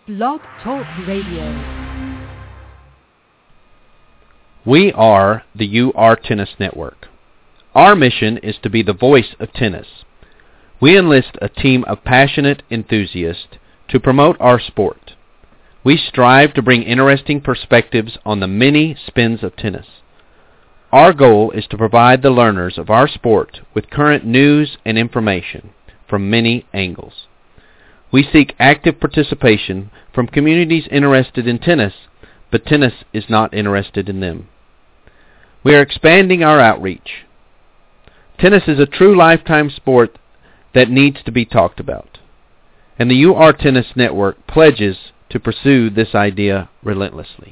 Blog Talk Radio. We are the UR Tennis Network. Our mission is to be the voice of tennis. We enlist a team of passionate enthusiasts to promote our sport. We strive to bring interesting perspectives on the many spins of tennis. Our goal is to provide the learners of our sport with current news and information from many angles. We seek active participation from communities interested in tennis, but tennis is not interested in them. We are expanding our outreach. Tennis is a true lifetime sport that needs to be talked about, and the UR Tennis Network pledges to pursue this idea relentlessly.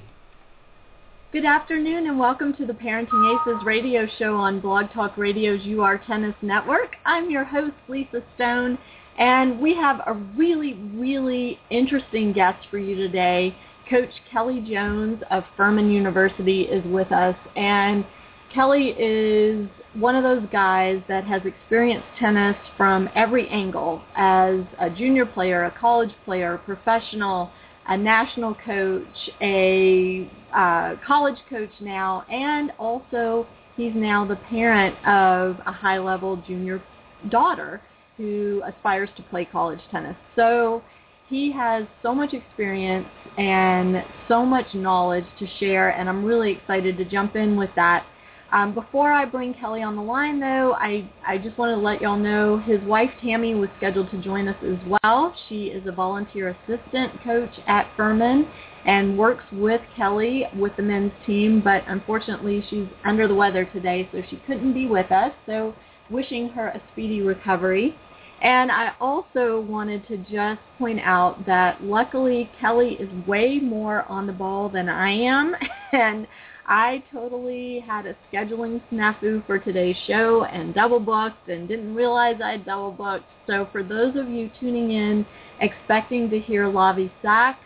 Good afternoon and welcome to the Parenting Aces radio show on Blog Talk Radio's UR Tennis Network. I'm your host, Lisa Stone, and we have a really interesting guest for you today. Coach Kelly Jones of Furman University is with us, and Kelly is one of those guys that has experienced tennis from every angle, as a junior player, a college player, a professional, a national coach, a college coach now, and also he's now the parent of a high-level junior daughter who aspires to play college tennis. So he has so much experience and so much knowledge to share, and I'm really excited to jump in with that. Before I bring Kelly on the line, though, I just want to let y'all know his wife, Tammy, was scheduled to join us as well. She is a volunteer assistant coach at Furman and works with Kelly with the men's team, but unfortunately she's under the weather today, so she couldn't be with us, so wishing her a speedy recovery. And I also wanted to just point out that luckily Kelly is way more on the ball than I am, and I totally had a scheduling snafu for today's show and double booked and didn't realize I had double booked. So for those of you tuning in expecting to hear Lavi Sack,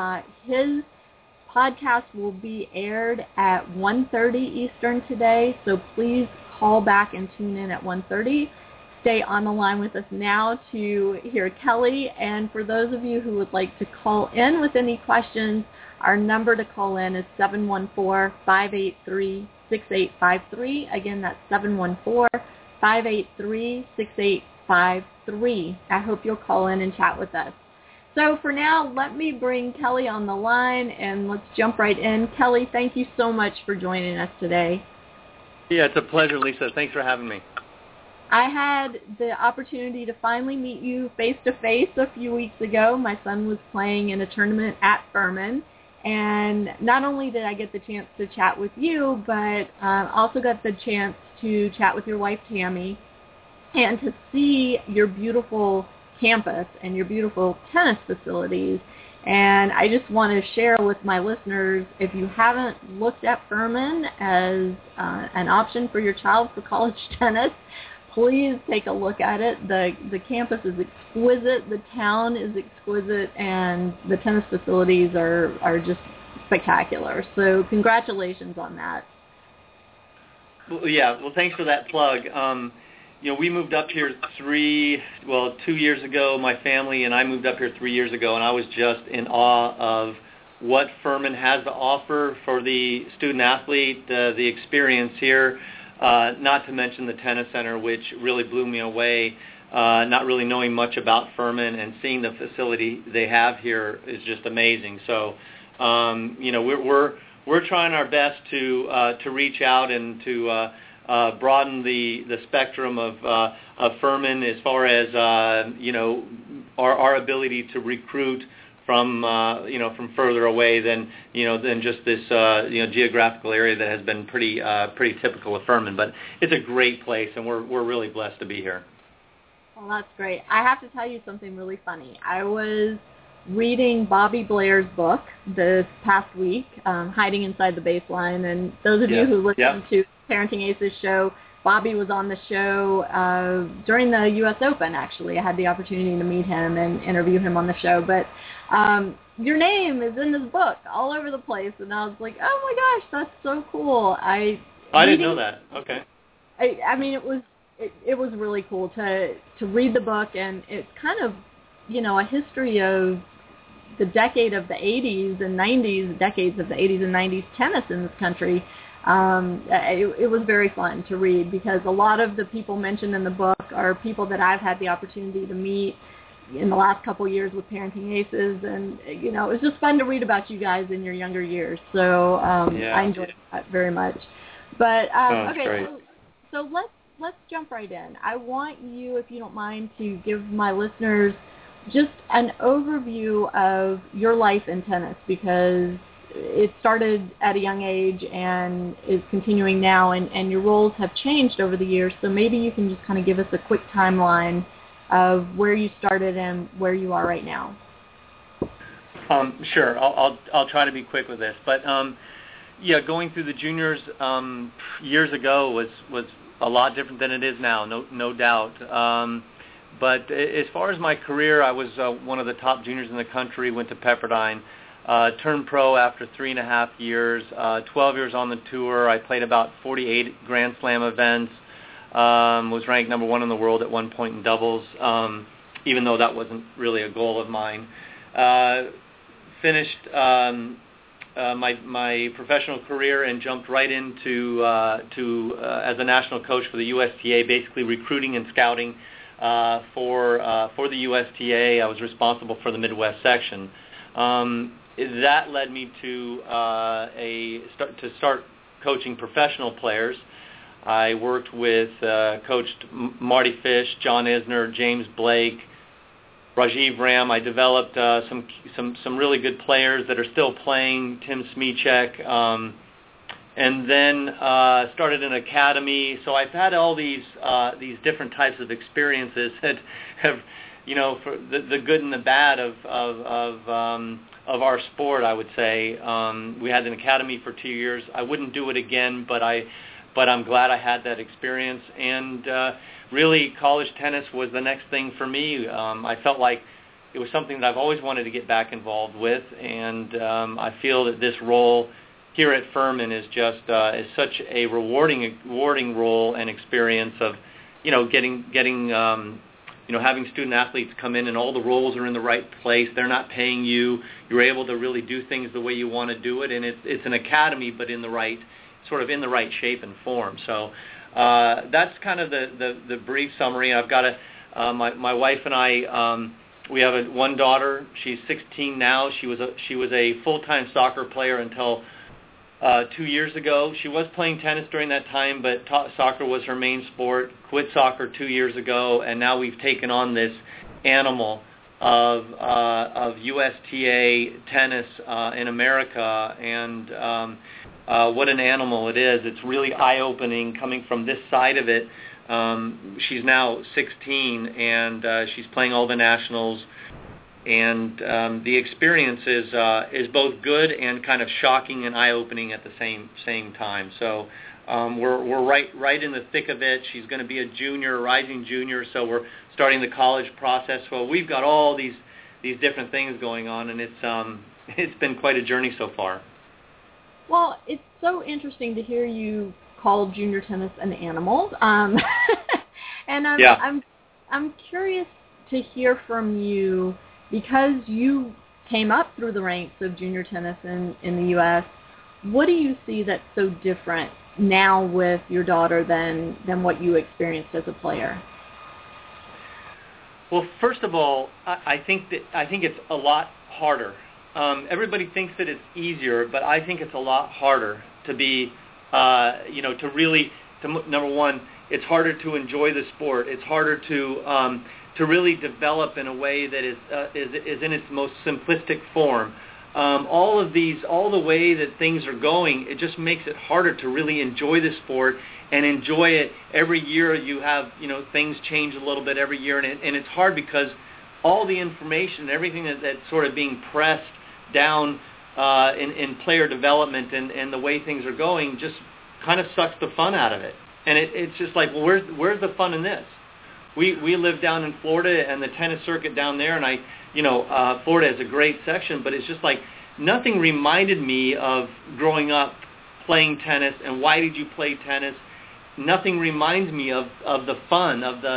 his podcast will be aired at 1:30 Eastern today. So please call back and tune in at 1:30. Stay on the line with us now to hear Kelly. And for those of you who would like to call in with any questions, our number to call in is 714-583-6853. Again, that's 714-583-6853. I hope you'll call in and chat with us. So for now, let me bring Kelly on the line, and let's jump right in. Kelly, thank you so much for joining us today. Yeah, it's a pleasure, Lisa. Thanks for having me. I had the opportunity to finally meet you face-to-face a few weeks ago. My son was playing in a tournament at Furman. And not only did I get the chance to chat with you, but also got the chance to chat with your wife, Tammy, and to see your beautiful campus and your beautiful tennis facilities. And I just want to share with my listeners, if you haven't looked at Furman as an option for your child for college tennis, please take a look at it. The campus is exquisite, the town is exquisite, and the tennis facilities are just spectacular. So congratulations on that. Well, thanks for that plug. We moved up here 2 years ago. My family and I moved up here 3 years ago, and I was just in awe of what Furman has to offer for the student athlete, the experience here. Not to mention the tennis center, which really blew me away. Not really knowing much about Furman and seeing the facility they have here is just amazing. So, we're trying our best to reach out and to broaden the spectrum of Furman as far as our ability to recruit from further away than just this geographical area that has been pretty typical of Furman. But it's a great place, and we're really blessed to be here. Well, that's great. I have to tell you something really funny. I was reading Bobby Blair's book this past week, Hiding Inside the Baseline, and those of you who listen to Parenting Aces show, Bobby was on the show during the U.S. Open, actually. I had the opportunity to meet him and interview him on the show. But your name is in this book all over the place, and I was like, oh, my gosh, that's so cool. I didn't know that. Okay. I mean, it was really cool to read the book, and it's kind of, a history of the decade of the 80s and 90s, decades of the 80s and 90s tennis in this country, it was very fun to read because a lot of the people mentioned in the book are people that I've had the opportunity to meet in the last couple of years with Parenting Aces, and it was just fun to read about you guys in your younger years. So I enjoyed that very much. But okay, so let's jump right in. I want you, if you don't mind, to give my listeners just an overview of your life in tennis, because it started at a young age and is continuing now, and your roles have changed over the years. So maybe you can just kind of give us a quick timeline of where you started and where you are right now. Sure. I'll try to be quick with this. But, going through the juniors years ago was a lot different than it is now, no doubt. But as far as my career, I was one of the top juniors in the country, went to Pepperdine, turned pro after 3.5 years, 12 years on the tour. I played about 48 Grand Slam events. Was ranked number 1 in the world at one point in doubles, even though that wasn't really a goal of mine. Finished my professional career and jumped right into as a national coach for the USTA, basically recruiting and scouting for the USTA. I was responsible for the Midwest section. That led me to start coaching professional players. I worked with, coached Marty Fish, John Isner, James Blake, Rajiv Ram. I developed some really good players that are still playing, Tim Smechek, and then started an academy. So I've had all these different types of experiences that have, for the good and the bad of our sport, I would say. We had an academy for 2 years. I wouldn't do it again, but I'm glad I had that experience. And really, college tennis was the next thing for me. I felt like it was something that I've always wanted to get back involved with, and I feel that this role here at Furman is just is such a rewarding role and experience of, getting having student athletes come in and all the roles are in the right place. They're not paying you. You're able to really do things the way you want to do it, and it's an academy, but in the right shape and form. So that's kind of the brief summary. I've got my wife and I, we have one daughter. She's 16 now. She was a full-time soccer player until 2 years ago. She was playing tennis during that time, but soccer was her main sport. Quit soccer 2 years ago, and now we've taken on this animal of USTA tennis in America, and what an animal it is. It's really eye-opening coming from this side of it. She's now 16, and she's playing all the nationals, and the experience is both good and kind of shocking and eye-opening at the same time. So we're right in the thick of it. She's going to be a junior, rising junior, so we're starting the college process. So we've got all these different things going on, and it's been quite a journey so far. Well, it's so interesting to hear you call junior tennis an animal, and I'm curious to hear from you, because you came up through the ranks of junior tennis in the U.S. What do you see that's so different now with your daughter than what you experienced as a player? Well, first of all, I think it's a lot harder. Everybody thinks that it's easier, but I think it's a lot harder to be, number one, it's harder to enjoy the sport. It's harder to really develop in a way that is in its most simplistic form. All the way that things are going, it just makes it harder to really enjoy the sport and enjoy it. Every year you have, things change a little bit every year, and it's hard because all the information, everything that's sort of being pressed down in player development and the way things are going just kind of sucks the fun out of it. And it's just like, well, where's the fun in this? We live down in Florida, and the tennis circuit down there, and Florida has a great section, but it's just like nothing reminded me of growing up playing tennis and why did you play tennis. Nothing reminds me of the fun, of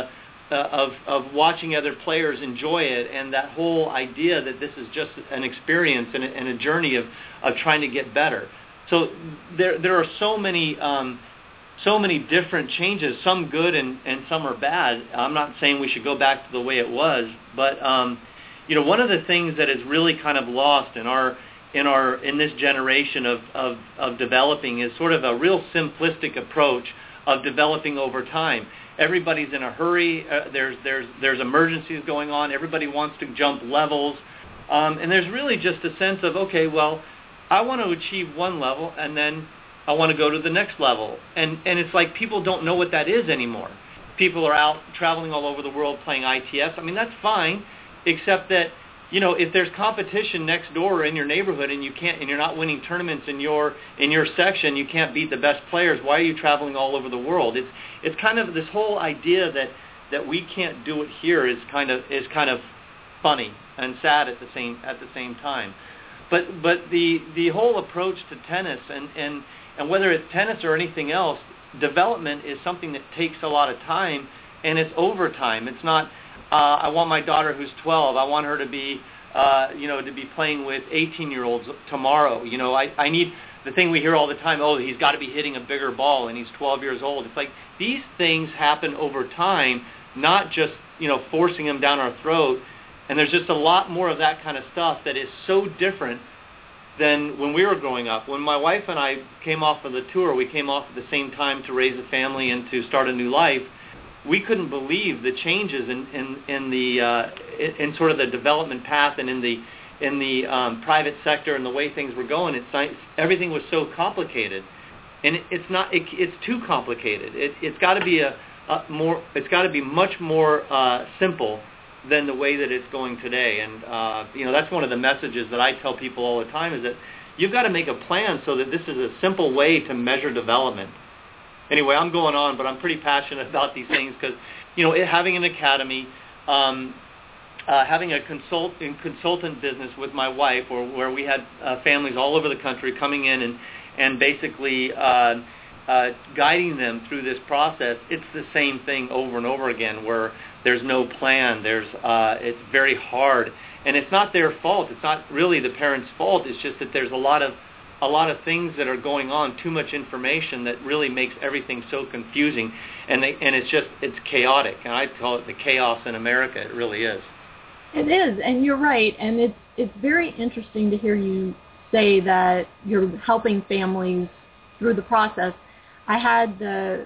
of watching other players enjoy it, and that whole idea that this is just an experience and a journey of trying to get better. So there are so many different changes, some good and some are bad. I'm not saying we should go back to the way it was, but one of the things that is really kind of lost in this generation of developing is sort of a real simplistic approach of developing over time. Everybody's in a hurry. There's emergencies going on. Everybody wants to jump levels, and there's really just a sense of, okay, well, I want to achieve one level, and then I want to go to the next level. And it's like people don't know what that is anymore. People are out traveling all over the world playing ITS. I mean, that's fine, except that, if there's competition next door in your neighborhood and you're not winning tournaments in your section, you can't beat the best players. Why are you traveling all over the world? It's kind of this whole idea that we can't do it here is kind of funny and sad at the same time. But the whole approach to tennis and whether it's tennis or anything else, development is something that takes a lot of time, and it's over time. It's not. I want my daughter who's 12. I want her to be, to be playing with 18-year-olds tomorrow. I need the thing we hear all the time. Oh, he's got to be hitting a bigger ball, and he's 12 years old. It's like these things happen over time, not just forcing them down our throat. And there's just a lot more of that kind of stuff that is so different than when we were growing up. When my wife and I came off of the tour, we came off at the same time to raise a family and to start a new life. We couldn't believe the changes in sort of the development path and in the private sector and the way things were going. Everything was so complicated, and it's not. It's too complicated. It's got to be It's got to be much more simple than the way that it's going today. And that's one of the messages that I tell people all the time is that you've got to make a plan so that this is a simple way to measure development. Anyway, I'm going on, but I'm pretty passionate about these things because, having an academy, having a consultant business with my wife, or where we had families all over the country coming in and basically guiding them through this process, it's the same thing over and over again where there's no plan. It's very hard, and it's not their fault. It's not really the parents' fault. It's just that there's a lot of things that are going on, too much information that really makes everything so confusing, and it's chaotic. And I call it the chaos in America. It really is. It is, and you're right. And it's very interesting to hear you say that you're helping families through the process. I had the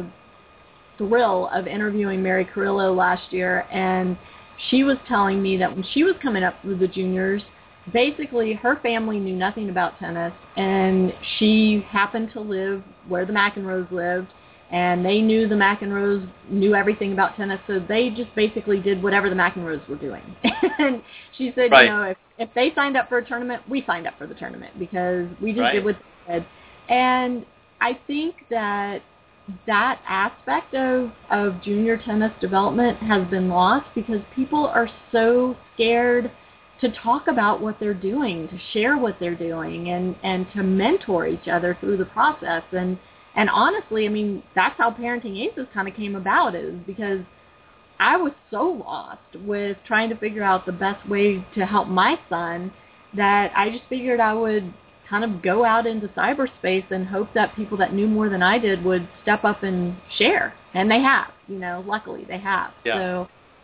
thrill of interviewing Mary Carrillo last year, and she was telling me that when she was coming up through the juniors, basically her family knew nothing about tennis, and she happened to live where the McEnroes lived, and they knew the McEnroes knew everything about tennis, so they just basically did whatever the McEnroes were doing. And she said, right. If they signed up for a tournament, we signed up for the tournament because we just did what they did. And I think that aspect of junior tennis development has been lost because people are so scared to talk about what they're doing, to share what they're doing, and to mentor each other through the process. And honestly, I mean, that's how Parenting Aces kind of came about, is because I was so lost with trying to figure out the best way to help my son that I just figured I would kind of go out into cyberspace and hope that people that knew more than I did would step up and share. And they have, luckily they have. Yeah.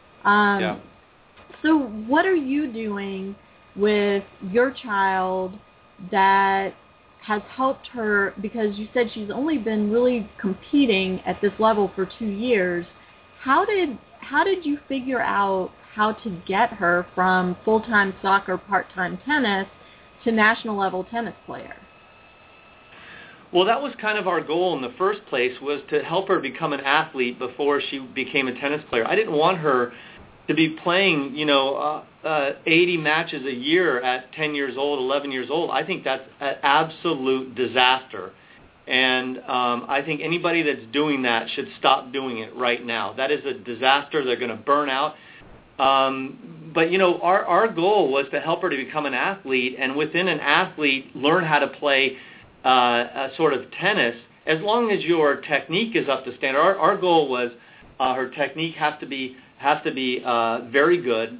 So what are you doing with your child that has helped her, because you said she's only been really competing at this level for 2 years. How did you figure out how to get her from full-time soccer, part-time tennis to national level tennis player? Well, that was kind of our goal in the first place, was to help her become an athlete before she became a tennis player. I didn't want her to be playing, 80 matches a year at 10 years old, 11 years old. I think that's an absolute disaster. And I think anybody that's doing that should stop doing it right now. That is a disaster. They're going to burn out. But, our goal was to help her to become an athlete, and within an athlete, learn how to play a sort of tennis, as long as your technique is up to standard. Our goal was Her technique has to be very good.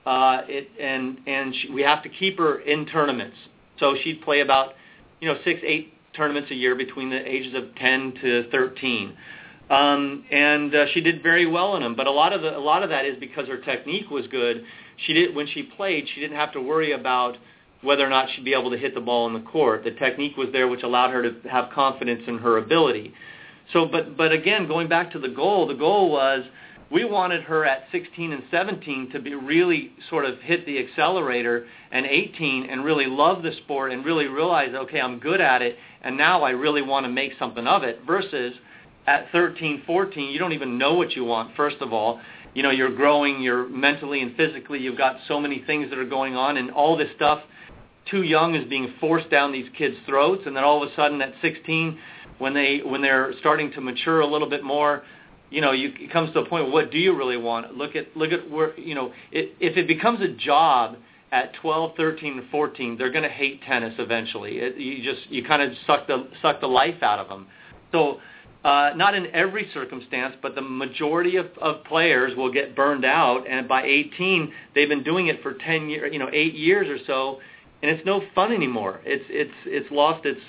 We have to keep her in tournaments. So she'd play about 6-8 tournaments a year between the ages of 10 to 13. She did very well in them, but a lot of that is because her technique was good. When she played, she didn't have to worry about whether or not she'd be able to hit the ball in the court. The technique was there, which allowed her to have confidence in her ability. So, but again, going back to the goal was we wanted her at 16 and 17 to be really sort of hit the accelerator, and 18 and really love the sport and really realize, okay, I'm good at it, and now I really want to make something of it, versus at 13, 14, you don't even know what you want, first of all. You're growing, you're mentally and physically, you've got so many things that are going on, and all this stuff too young is being forced down these kids' throats, and then all of a sudden at 16, when they're starting to mature a little bit more, it comes to a point, what do you really want? Look at where, if it becomes a job at 12, 13, and 14, they're going to hate tennis eventually. You kind of suck the life out of them. So not in every circumstance, but the majority of players will get burned out, and by 18, they've been doing it for 10 years, 8 years or so, and it's no fun anymore. It's lost its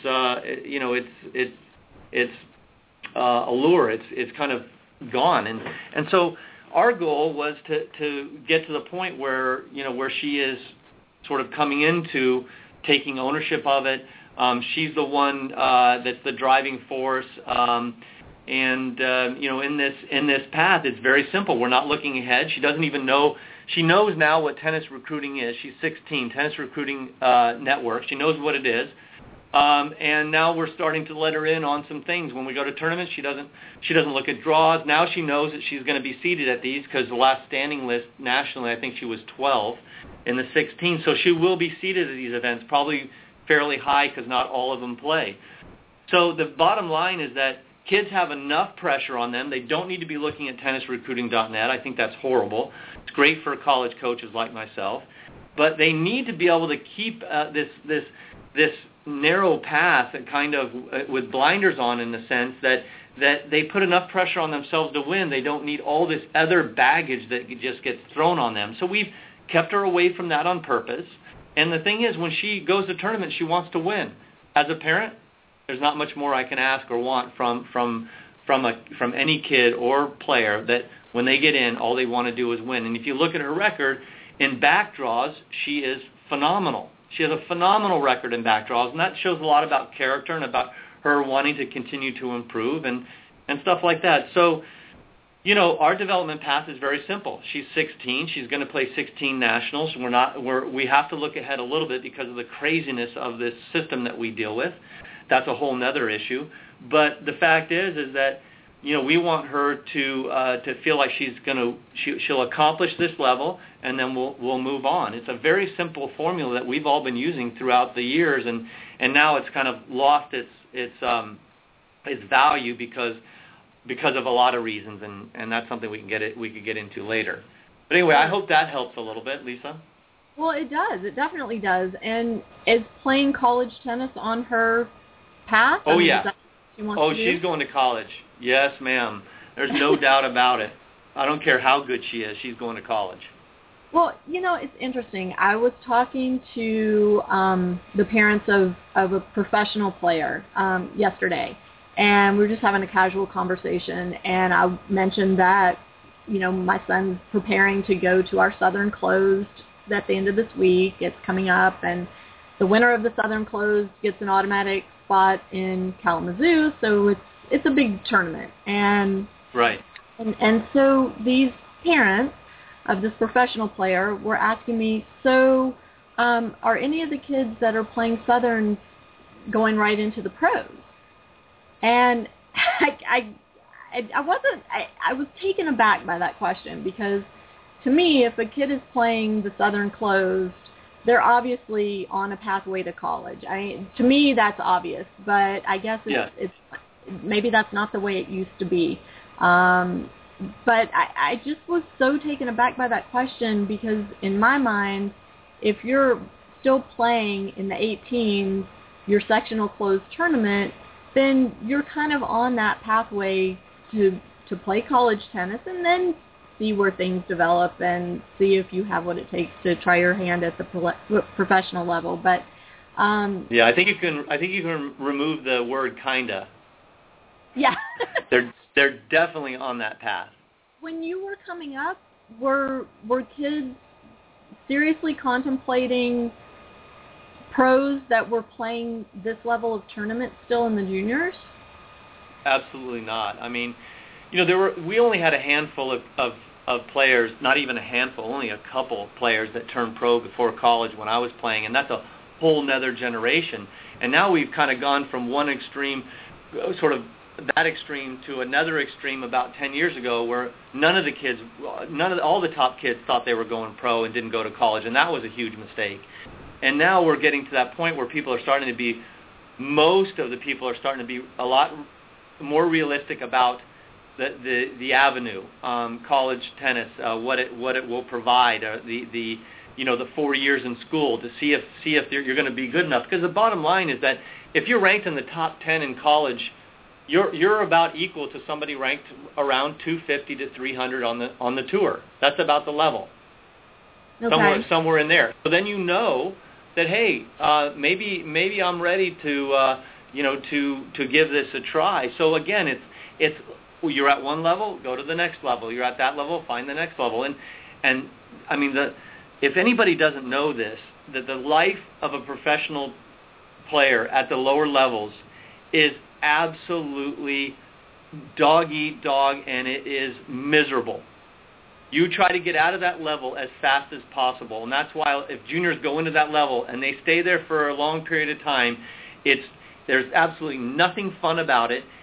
allure. It's kind of gone, and so our goal was to get to the point where she is sort of coming into taking ownership of it. She's the one that's the driving force, in this path, it's very simple. We're not looking ahead. She doesn't even know. She knows now what tennis recruiting is. She's 16, tennis recruiting network. She knows what it is. And now we're starting to let her in on some things. When we go to tournaments, she doesn't look at draws. Now she knows that she's going to be seated at these, because the last standing list nationally, I think she was 12 in the 16. So she will be seated at these events, probably fairly high, because not all of them play. So the bottom line is that kids have enough pressure on them. They don't need to be looking at tennisrecruiting.net. I think that's horrible. It's great for college coaches like myself. But they need to be able to keep this narrow path, and kind of with blinders on, in the sense that they put enough pressure on themselves to win. They don't need all this other baggage that just gets thrown on them. So we've kept her away from that on purpose. And the thing is, when she goes to tournaments, she wants to win. As a parent, there's not much more I can ask or want from any kid or player, that when they get in, all they want to do is win. And if you look at her record in back draws, she is phenomenal. She has a phenomenal record in back draws, and that shows a lot about character and about her wanting to continue to improve and stuff like that. So, our development path is very simple. She's 16. She's going to play 16 nationals. We have to look ahead a little bit because of the craziness of this system that we deal with. That's a whole nother issue. But the fact is that we want her to feel like she'll accomplish this level, and then we'll move on. It's a very simple formula that we've all been using throughout the years, and now it's kind of lost its value because of a lot of reasons, and that's something we could get into later. But anyway, I hope that helps a little bit, Lisa. Well, it does. It definitely does. And is playing college tennis on her path? Oh, yeah. Is that what she wants to do? She's going to college. Yes, ma'am. There's no doubt about it. I don't care how good she is. She's going to college. Well, it's interesting. I was talking to the parents of a professional player yesterday, and we were just having a casual conversation, and I mentioned that, my son's preparing to go to our Southern Closed at the end of this week. It's coming up, and the winner of the Southern Closed gets an automatic spot in Kalamazoo, so it's a big tournament. And right. And so these parents of this professional player were asking me, so are any of the kids that are playing Southern going right into the pros? And I was taken aback by that question, because to me, if a kid is playing the Southern Closed, they're obviously on a pathway to college. To me, that's obvious, but I guess it's maybe that's not the way it used to be. But I just was so taken aback by that question, because in my mind, if you're still playing in the 18s, your sectional closed tournament, then you're kind of on that pathway to to play college tennis and then see where things develop and see if you have what it takes to try your hand at the professional level. But yeah, I think you can remove the word kinda. Yeah. They're definitely on that path. When you were coming up, were kids seriously contemplating pros that were playing this level of tournament still in the juniors? Absolutely not. I mean, we only had a handful of players, not even a handful, only a couple players that turned pro before college when I was playing, and that's a whole nother generation. And now we've kind of gone from one extreme, sort of that extreme, to another extreme about 10 years ago where all the top kids thought they were going pro and didn't go to college, and that was a huge mistake. And now we're getting to that point where most of the people are starting to be a lot more realistic about the avenue, college tennis, what it will provide, the 4 years in school to see if you're going to be good enough. Because the bottom line is that if you're ranked in the top 10 in college, you're about equal to somebody ranked around 250 to 300 on the tour. That's about the level. Okay. Somewhere in there. So then you know that, hey, maybe I'm ready to give this a try. So again, it's you're at one level, go to the next level. You're at that level, find the next level. And I mean, if anybody doesn't know this, that the life of a professional player at the lower levels is absolutely dog-eat-dog, and it is miserable. You try to get out of that level as fast as possible, and that's why if juniors go into that level and they stay there for a long period of time, there's absolutely nothing fun about it.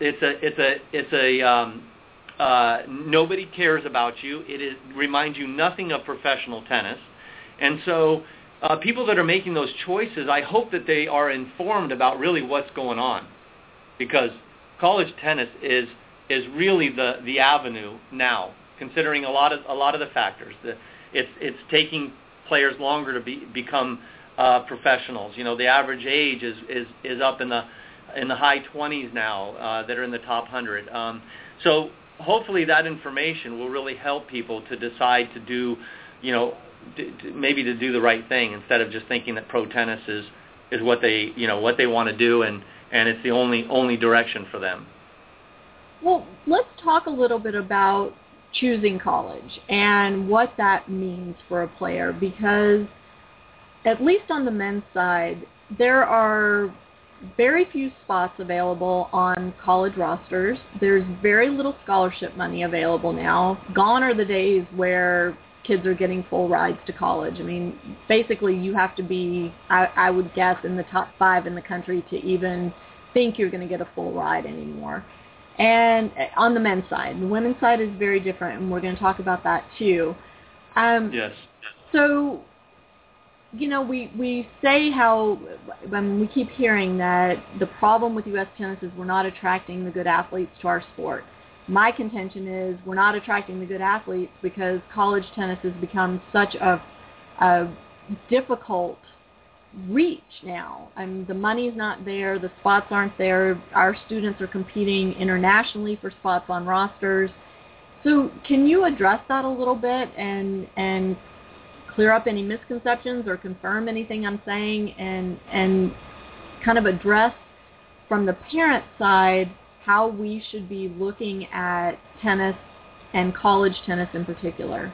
Nobody cares about you. It reminds you nothing of professional tennis, and so people that are making those choices, I hope that they are informed about really what's going on, because college tennis is really the avenue now, considering a lot of the factors. It's taking players longer to become professionals. The average age is up in the high 20s now that are in the top 100. So hopefully that information will really help people to decide to do, maybe to do the right thing instead of just thinking that pro tennis is what they want to do and it's the only direction for them. Well, let's talk a little bit about choosing college and what that means for a player, because at least on the men's side, there are very few spots available on college rosters. There's very little scholarship money available now. Gone are the days where kids are getting full rides to college. I mean, basically you have to be, I would guess, in the top 5 in the country to even think you're going to get a full ride anymore. And on the men's side. The women's side is very different, and we're going to talk about that too. Yes. So, we say how, we keep hearing that the problem with U.S. tennis is we're not attracting the good athletes to our sport. My contention is we're not attracting the good athletes because college tennis has become such a difficult reach now. I mean, the money's not there, the spots aren't there, our students are competing internationally for spots on rosters. So can you address that a little bit and clear up any misconceptions or confirm anything I'm saying and kind of address from the parent side how we should be looking at tennis and college tennis in particular?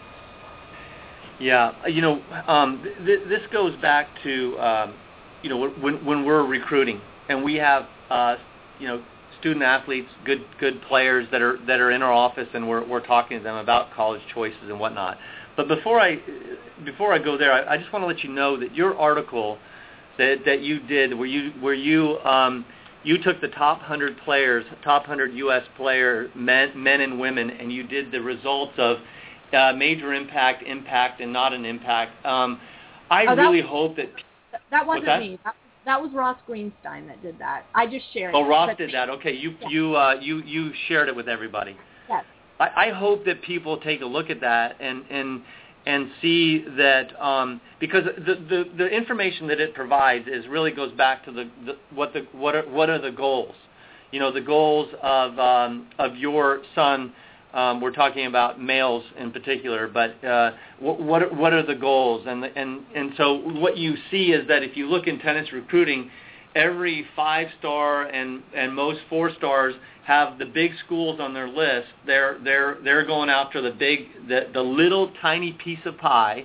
Yeah, this goes back to, when we're recruiting and we have, student athletes, good players that are in our office, and we're talking to them about college choices and whatnot. But before I go there, I just want to let you know that your article that you did, where you took the top 100 players, top 100 U.S. player, men and women, and you did the results of major impact, and not an impact. I really hope that... That wasn't me. That was Ross Greenstein that did that. I just shared it. Oh, Ross did that. Okay, you shared it with everybody. Yes. I hope that people take a look at that and see that, because the information that it provides really goes back to what are the goals. the goals of your son. We're talking about males in particular, but what are the goals? And so what you see is that if you look in tennis recruiting, every 5-star and most 4-stars have the big schools on their list. They're going after the little tiny piece of pie,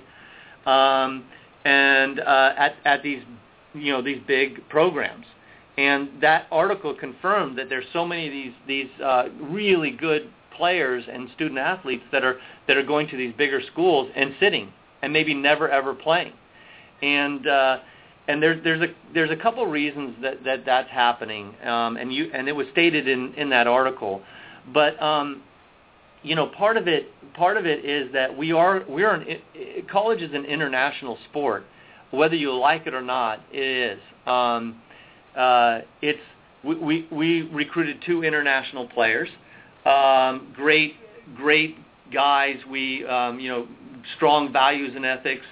and at these these big programs. And that article confirmed that there's so many of these really good players and student athletes that are going to these bigger schools and sitting and maybe never ever playing. And there's a couple reasons that's happening, and it was stated in that article. But part of it is that college is an international sport, whether you like it or not. It is. We recruited 2 international players. Great guys. We strong values and ethics.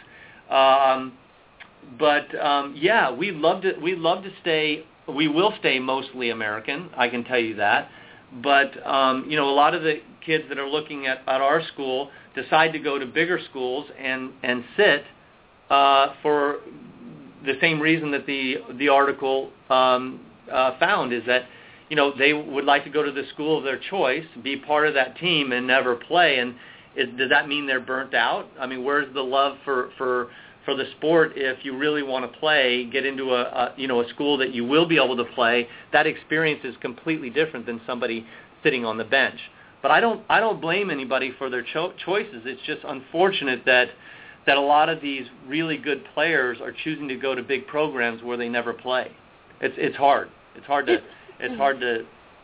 We love to stay. We will stay mostly American, I can tell you that. But a lot of the kids that are looking at our school decide to go to bigger schools and sit for the same reason that the article found, is that they would like to go to the school of their choice, be part of that team, and never play. And does that mean they're burnt out? I mean, where's the love for the sport? If you really want to play, get into a school that you will be able to play. That experience is completely different than somebody sitting on the bench. But I don't blame anybody for their choices. It's just unfortunate that a lot of these really good players are choosing to go to big programs where they never play. It's hard. It's hard to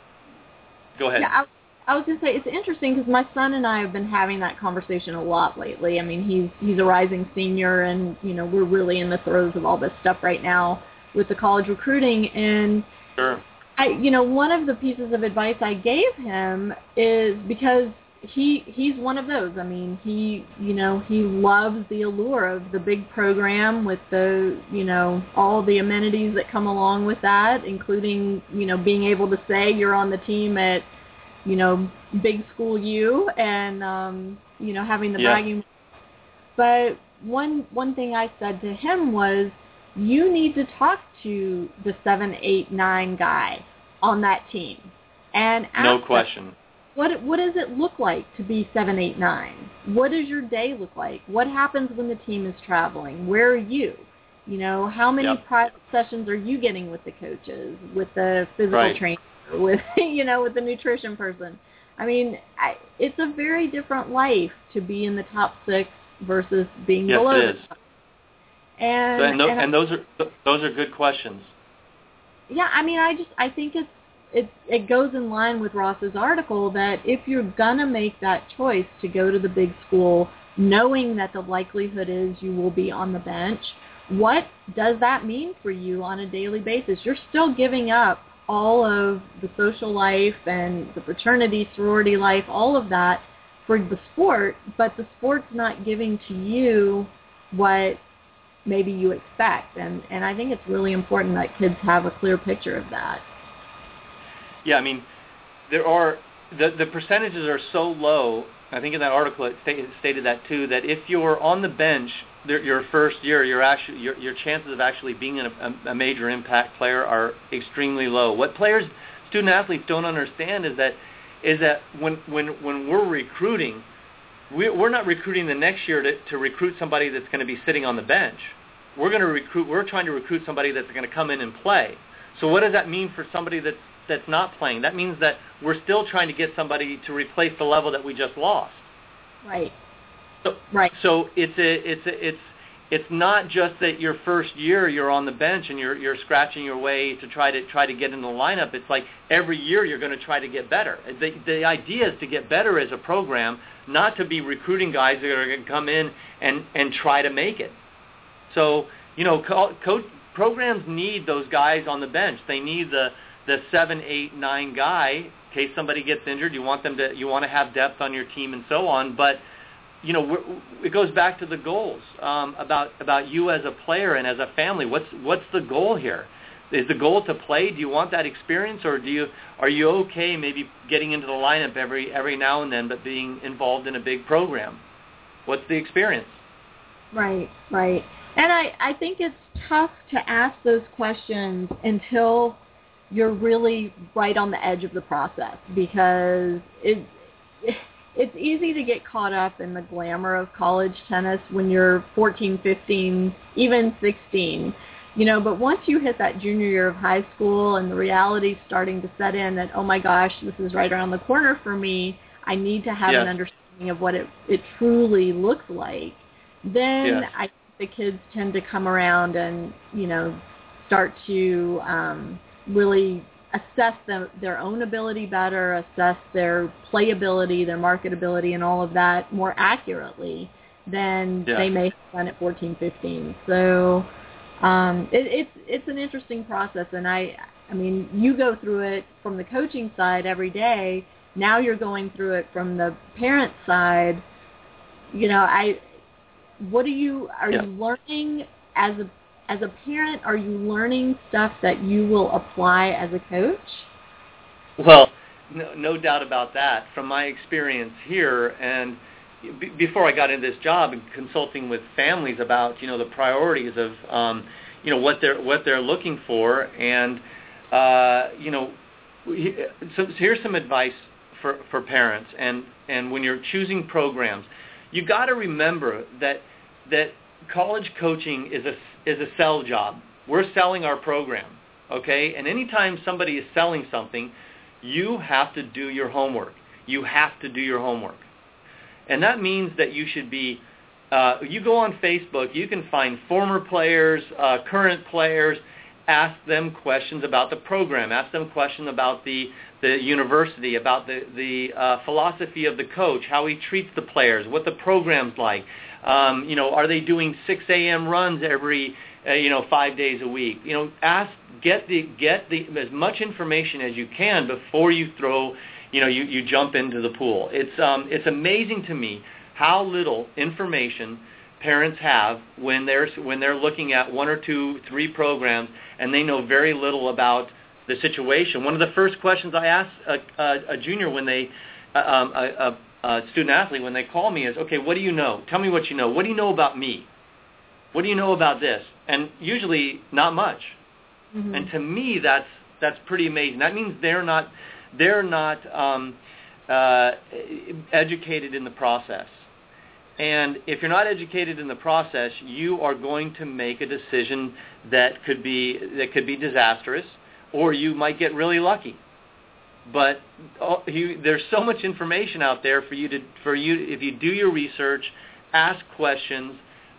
go ahead. Yeah, I was going to say, it's interesting because my son and I have been having that conversation a lot lately. I mean, he's a rising senior, and we're really in the throes of all this stuff right now with the college recruiting. And sure. One of the pieces of advice I gave him is, because he's one of those. I mean, he loves the allure of the big program with the, all the amenities that come along with that, including, being able to say you're on the team at, big school U, and, having the bragging. But one thing I said to him was, you need to talk to the 7, 8, 9 guy on that team and ask no question. What does it look like to be 7, 8, 9? What does your day look like? What happens when the team is traveling? Where are you? How many private sessions are you getting with the coaches, with the physical trainer, with with the nutrition person? I mean, it's a very different life to be in the top 6 versus being below. Yes, it is. And those are good questions. Yeah, I mean, I think it goes in line with Ross's article that if you're gonna make that choice to go to the big school, knowing that the likelihood is you will be on the bench, what does that mean for you on a daily basis? You're still giving up all of the social life and the fraternity, sorority life, all of that for the sport, but the sport's not giving to you what maybe you expect. And I think it's really important that kids have a clear picture of that. Yeah, I mean, there are the percentages are so low. I think in that article it stated that too, that if you're on the bench your first year, your chances of actually being a major impact player are extremely low. What student athletes don't understand is that when we're recruiting, we're not recruiting the next year to recruit somebody that's going to be sitting on the bench. We're trying to recruit somebody that's going to come in and play. So what does that mean for somebody that's not playing? That means that we're still trying to get somebody to replace the level that we just lost. Right. So it's not just that your first year you're on the bench and you're scratching your way to try to get in the lineup. It's like every year you're going to try to get better. The idea is to get better as a program, not to be recruiting guys that are going to come in and try to make it. So programs need those guys on the bench. They need the 7, 8, 9 guy in case somebody gets injured. You want to have depth on your team and so on. But it goes back to the goals about you as a player and as a family. What's the goal here? is the goal to play? Do you want that experience, or are you okay maybe getting into the lineup every now and then, but being involved in a big program? What's the experience? Right. And I think it's tough to ask those questions until you're really right on the edge of the process, because it's easy to get caught up in the glamour of college tennis when you're 14, 15, even 16. But once you hit that junior year of high school and the reality's starting to set in that, oh my gosh, this is right around the corner for me, I need to have an understanding of what it truly looks like, then I think the kids tend to come around and, start to really assess their own ability better, assess their playability, their marketability, and all of that more accurately than they may have done at 14, 15. So it's an interesting process, and I mean, you go through it from the coaching side every day. Now you're going through it from the parent side. Are you learning as a parent? Are you learning stuff that you will apply as a coach? Well, no doubt about that. From my experience here, and before I got into this job and consulting with families about the priorities of what they're looking for, and so here's some advice for parents, and when you're choosing programs, you got to remember that college coaching is a sell job. We're selling our program, okay? And anytime somebody is selling something, you have to do your homework. You have to do your homework. And that means that you should be, you go on Facebook, you can find former players, current players, ask them questions about the program, ask them questions about the university, about the philosophy of the coach, how he treats the players, what the program's like. Are they doing 6 a.m. runs every 5 days a week? Get as much information as you can before you throw, you jump into the pool. It's amazing to me how little information parents have when they're looking at 1 or 2, 3 programs, and they know very little about the situation. One of the first questions I ask a junior when they a student athlete when they call me is, okay, what do you know? Tell me what you know. What do you know about me? What do you know about this? And usually not much. Mm-hmm. And to me, that's pretty amazing. That means they're not educated in the process. And if you're not educated in the process, you are going to make a decision that could be disastrous, or you might get really lucky. But there's so much information out there for you if you do your research, ask questions,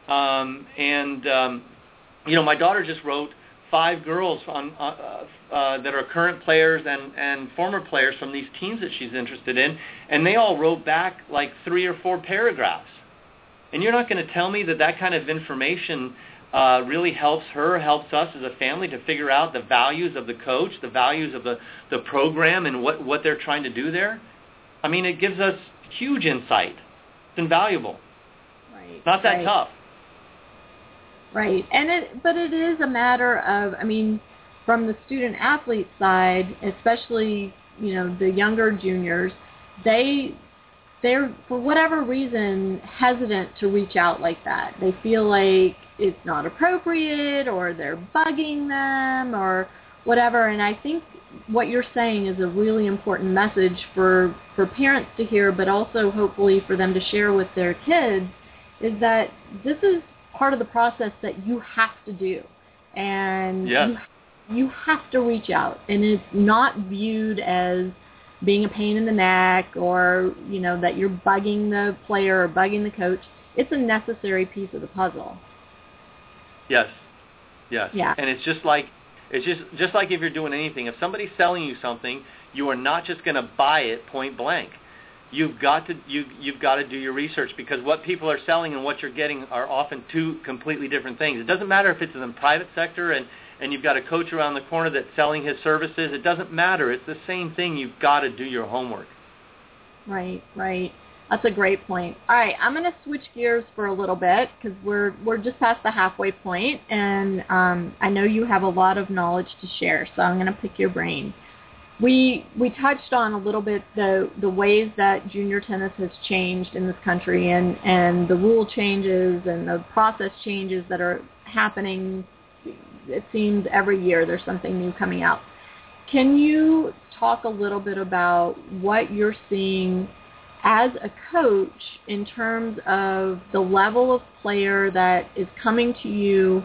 my daughter just wrote 5 girls on that are current players and former players from these teams that she's interested in, and they all wrote back like 3 or 4 paragraphs. And you're not going to tell me that kind of information really helps us as a family to figure out the values of the coach, the values of the program, and what they're trying to do there? I mean, it gives us huge insight. It's invaluable. Right. It's not that tough. Right. But it is a matter of, from the student athlete side, especially, the younger juniors, they're, for whatever reason, hesitant to reach out like that. They feel like it's not appropriate, or they're bugging them, or whatever. And I think what you're saying is a really important message for parents to hear, but also hopefully for them to share with their kids, is that this is part of the process that you have to do. And you have to reach out. And it's not viewed as being a pain in the neck, or, that you're bugging the player or bugging the coach. It's a necessary piece of the puzzle. Yes. Yeah. And it's just like if you're doing anything. If somebody's selling you something, you are not just going to buy it point blank. You've got to do your research, because what people are selling and what you're getting are often 2 completely different things. It doesn't matter if it's in the private sector and you've got a coach around the corner that's selling his services. It doesn't matter. It's the same thing. You've got to do your homework. Right. That's a great point. All right, I'm going to switch gears for a little bit because we're just past the halfway point, and I know you have a lot of knowledge to share, so I'm going to pick your brain. We touched on a little bit the ways that junior tennis has changed in this country, and the rule changes and the process changes that are happening. It seems every year there's something new coming out. Can you talk a little bit about what you're seeing as a coach in terms of the level of player that is coming to you,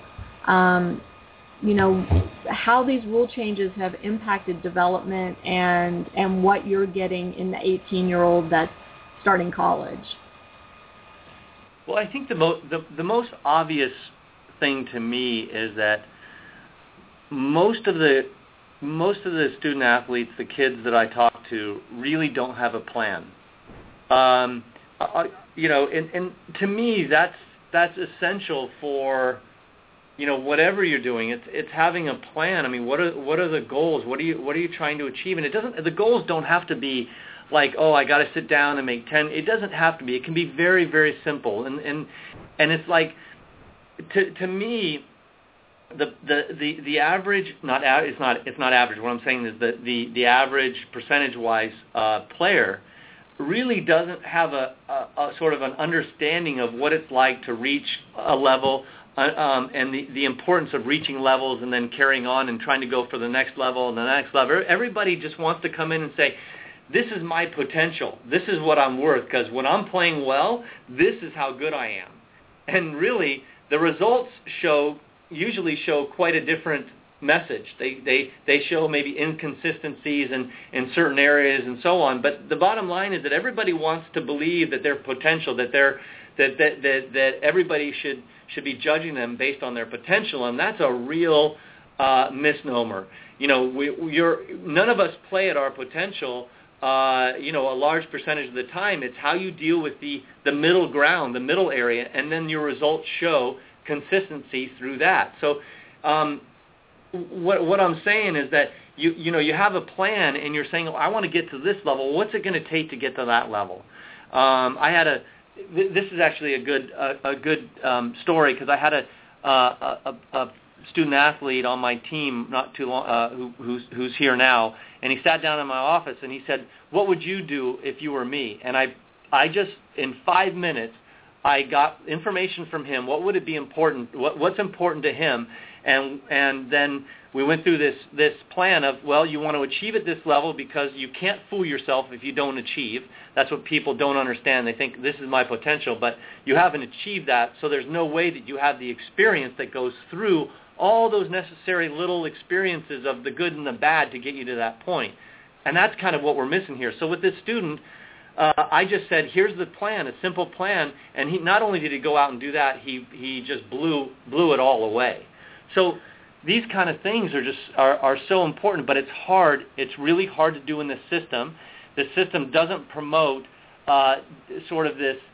how these rule changes have impacted development and what you're getting in the 18-year-old that's starting college? Well, I think the most obvious thing to me is that most of the student athletes, the kids that I talk to, really don't have a plan. And to me, that's essential for, whatever you're doing. It's having a plan. I mean, what are the goals? What are you trying to achieve? And the goals don't have to be like, oh, I got to sit down and make 10. It doesn't have to be. It can be very, very simple. And it's like, to me, the average, it's not average. What I'm saying is that the average percentage-wise player really doesn't have a sort of an understanding of what it's like to reach a level and the importance of reaching levels and then carrying on and trying to go for the next level and the next level. Everybody just wants to come in and say, this is my potential. This is what I'm worth, because when I'm playing well, this is how good I am. And really, the results usually show quite a different message. They show maybe inconsistencies in certain areas and so on. But the bottom line is that everybody wants to believe that their potential, that everybody should be judging them based on their potential, and that's a real misnomer. None of us play at our potential. A large percentage of the time. It's how you deal with the middle ground, the middle area, and then your results show consistency through that. So what I'm saying is that you have a plan and you're saying, oh, I want to get to this level. What's it going to take to get to that level? This is actually a good story, because I had a student athlete on my team not too long who's here now, and he sat down in my office and he said, what would you do if you were me? And I just, in 5 minutes, I got information from him. What would it be important? What's important to him? And then we went through this plan of, well, you want to achieve at this level because you can't fool yourself if you don't achieve. That's what people don't understand. They think this is my potential, but you haven't achieved that, so there's no way that you have the experience that goes through all those necessary little experiences of the good and the bad to get you to that point. And that's kind of what we're missing here. So with this student, I just said, here's the plan, a simple plan, and he not only did he go out and do that, he just blew it all away. So these kind of things are so important, but it's hard. It's really hard to do in the system. The system doesn't promote sort of this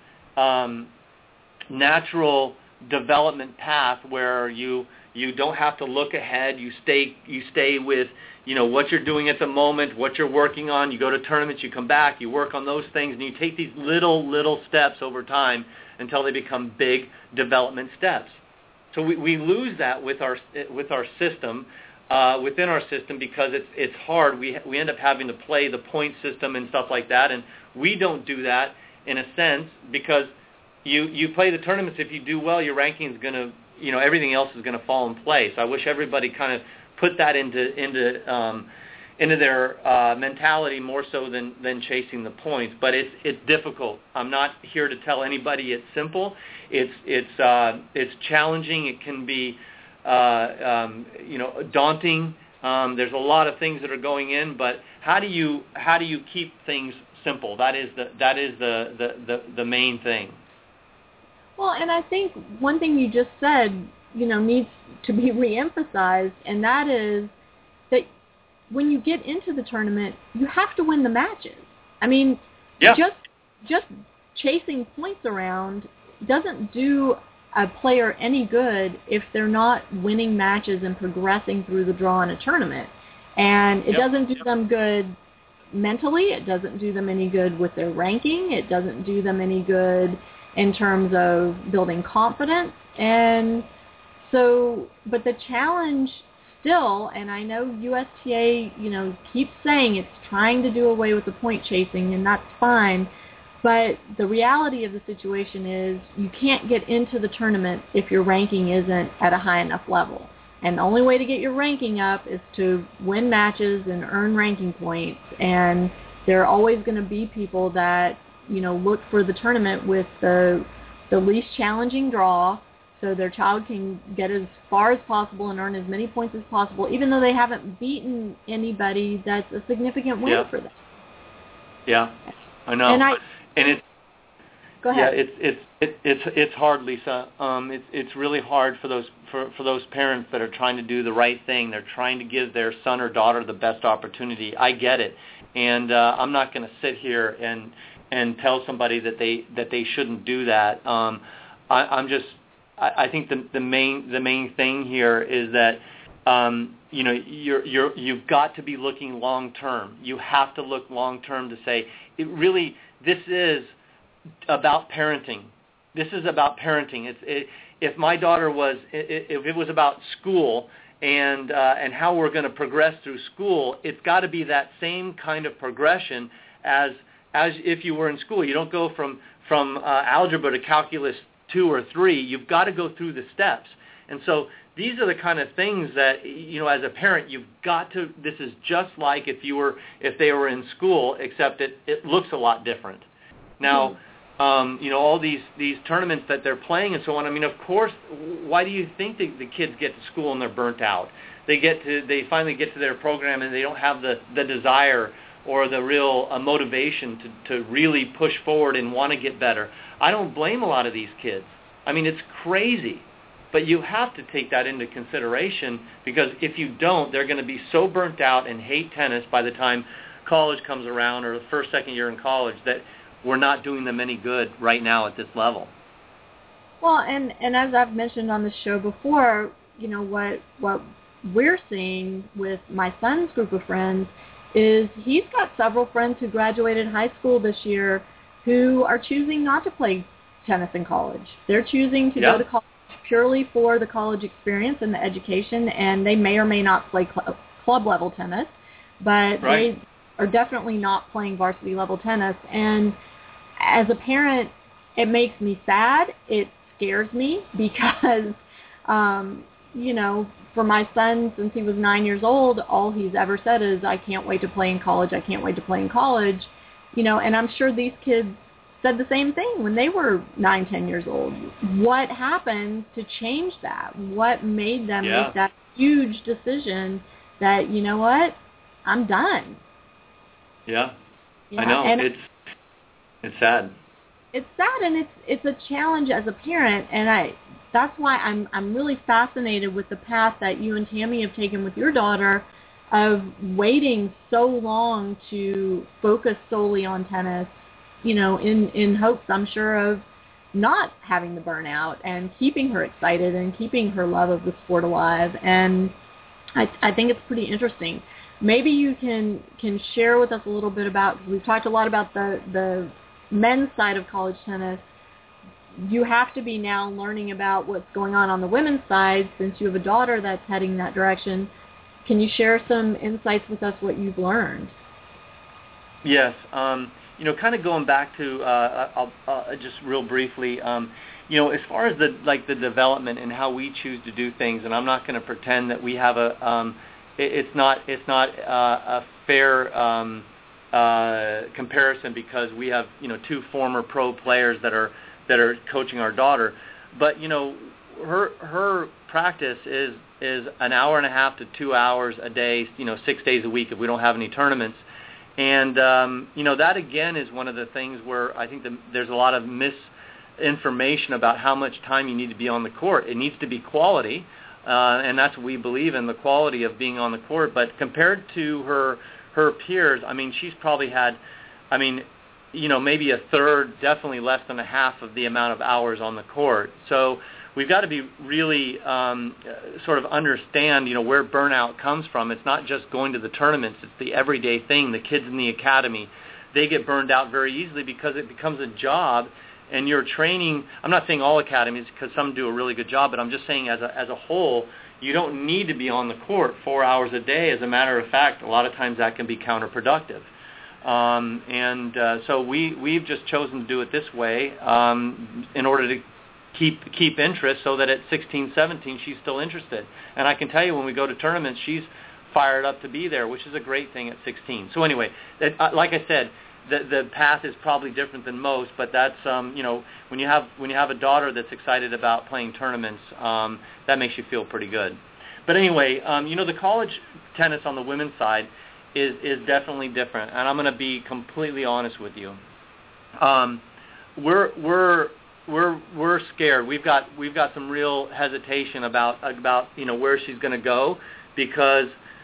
natural development path where you don't have to look ahead. You stay with what you're doing at the moment, what you're working on. You go to tournaments, you come back, you work on those things, and you take these little steps over time until they become big development steps. So we lose that with our system, within our system, because it's hard. We end up having to play the point system and stuff like that, and we don't do that in a sense because you play the tournaments. If you do well, your ranking is going to, everything else is going to fall in place. I wish everybody kind of put that into their mentality more so than chasing the points. But it's difficult. I'm not here to tell anybody it's simple. It's challenging. It can be daunting. There's a lot of things that are going in, but how do you keep things simple? That is the main thing. Well, and I think one thing you just said, needs to be reemphasized, and that is that when you get into the tournament, you have to win the matches. I mean, yeah. just chasing points around doesn't do a player any good if they're not winning matches and progressing through the draw in a tournament. And it doesn't do them good mentally. It doesn't do them any good with their ranking. It doesn't do them any good in terms of building confidence. And so, but the challenge still, and I know USTA, keeps saying it's trying to do away with the point chasing, and that's fine. But the reality of the situation is you can't get into the tournament if your ranking isn't at a high enough level. And the only way to get your ranking up is to win matches and earn ranking points. And there are always going to be people that, look for the tournament with the least challenging draw, so their child can get as far as possible and earn as many points as possible, even though they haven't beaten anybody that's a significant win for them. Yeah, I know. And it's go ahead. Yeah, it's hard, Lisa. It's really hard for those parents that are trying to do the right thing. They're trying to give their son or daughter the best opportunity. I get it, and I'm not going to sit here and tell somebody that they shouldn't do that. I think the main thing here is that you've got to be looking long term. You have to look long term to say this is about parenting. This is about parenting. If my daughter if it was about school and how we're going to progress through school, it's got to be that same kind of progression as if you were in school. You don't go from algebra to calculus 2 or 3. You've got to go through the steps. And so these are the kind of things that, as a parent, you've got to, this is just like if they were in school, except it looks a lot different. Now, all these tournaments that they're playing and so on, of course, why do you think the kids get to school and they're burnt out? They finally get to their program and they don't have the desire or the real motivation to really push forward and want to get better. I don't blame a lot of these kids. It's crazy. But you have to take that into consideration, because if you don't, they're going to be so burnt out and hate tennis by the time college comes around, or the first, second year in college, that we're not doing them any good right now at this level. Well, and as I've mentioned on the show before, what we're seeing with my son's group of friends is he's got several friends who graduated high school this year who are choosing not to play tennis in college. They're choosing to go to college purely for the college experience and the education, and they may or may not play club level tennis, but they are definitely not playing varsity level tennis. And as a parent, it makes me sad. It scares me because, for my son, since he was 9 years old, all he's ever said is, I can't wait to play in college. I can't wait to play in college. And I'm sure these kids said the same thing when they were 9, 10 years old. What happened to change that? What made them make that huge decision that, I'm done? Yeah. I know. And it's sad. It's sad, and it's a challenge as a parent, and that's why I'm really fascinated with the path that you and Tammy have taken with your daughter of waiting so long to focus solely on tennis, in hopes, I'm sure, of not having the burnout and keeping her excited and keeping her love of the sport alive. And I think it's pretty interesting. Maybe you can share with us a little bit about, we've talked a lot about the men's side of college tennis. You have to be now learning about what's going on the women's side, since you have a daughter that's heading that direction. Can you share some insights with us, what you've learned? Yes. Kind of going back to, just real briefly, as far as the development and how we choose to do things, and I'm not going to pretend that we have it's not a fair comparison, because we have 2 former pro players that are coaching our daughter, but her practice is an hour and a half to 2 hours a day, 6 days a week if we don't have any tournaments. And, that, again, is one of the things where I think there's a lot of misinformation about how much time you need to be on the court. It needs to be quality, and that's what we believe in, the quality of being on the court. But compared to her peers, she's probably had, maybe a third, definitely less than a half of the amount of hours on the court. So we've got to be really sort of understand, where burnout comes from. It's not just going to the tournaments. It's the everyday thing. The kids in the academy, they get burned out very easily because it becomes a job, and you're training. I'm not saying all academies, because some do a really good job, but I'm just saying as a whole, you don't need to be on the court 4 hours a day. As a matter of fact, a lot of times that can be counterproductive. So we've just chosen to do it this way in order to keep interest, so that at 16, 17, she's still interested. And I can tell you, when we go to tournaments, she's fired up to be there, which is a great thing at 16. So anyway, like I said, the path is probably different than most, but that's when you have a daughter that's excited about playing tournaments, that makes you feel pretty good. But anyway, the college tennis on the women's side is definitely different, and I'm going to be completely honest with you. We're scared. We've got some real hesitation about where she's going to go, because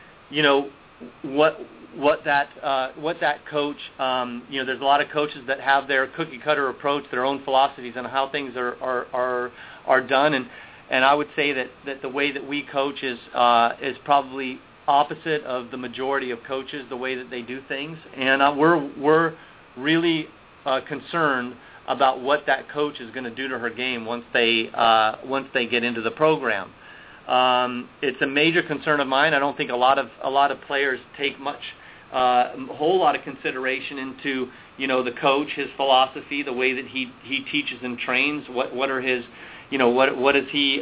what that coach, there's a lot of coaches that have their cookie cutter approach, their own philosophies on how things are done, and I would say that the way that we coach is probably opposite of the majority of coaches, the way that they do things, and we're really concerned about what that coach is going to do to her game once they get into the program. It's a major concern of mine. I don't think a lot of players take a whole lot of consideration into the coach, his philosophy, the way that he teaches and trains. What are his what is he